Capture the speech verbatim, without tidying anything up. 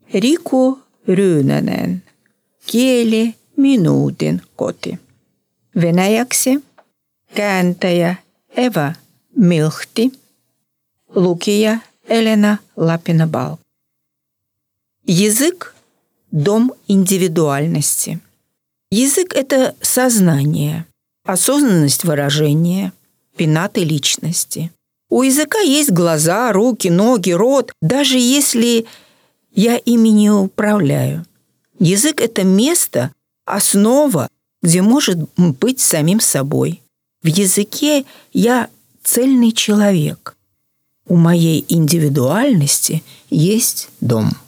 Riku Ryynänen. Kieli minuutin koti. Venäjäksi kääntäjä Eva Milhti. Лукия Елена Лапина-Балк. Язык – дом индивидуальности. Язык – это сознание, осознанность выражения, пенаты личности. У языка есть глаза, руки, ноги, рот, даже если я ими не управляю. Язык – это место, основа, где может быть самим собой. В языке я цельный человек. У моей индивидуальности есть дом.